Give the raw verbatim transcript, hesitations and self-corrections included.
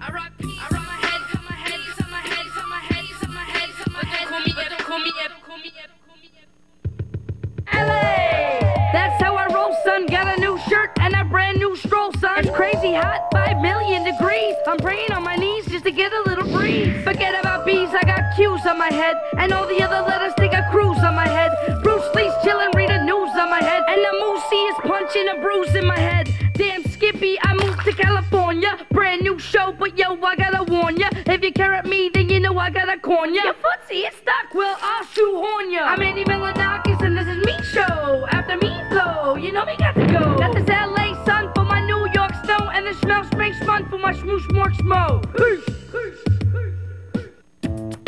I rock peace. I rock my head, cut my head, cut my head, cut my head, cut my head, cut my head. Call me Eb, call me Eb, call me Eb, call me Eb. L A! That's how I roll, son. Got a new shirt and a brand new stroll, son. It's crazy hot, five million degrees. I'm praying on my knees just to get a little breeze. Forget about bees, I got Q's on my head. And all the other letters think I cruise on my head. Bruce Lee's chillin', reading news on my head. And the Moosey is punching a bruise in my head. Damn Skippy, I moved to California. Brand new show, but yo, I gotta warn ya. If you care at me, then you know I gotta corn ya. Your footsie is stuck, well, I'll shoehorn ya. I'm Andy Milonakis and this is me show. After me flow, you know we got to go. Got this L A sun for my New York snow. And the smell strange fun for my smoosh more smo. Peace, peace.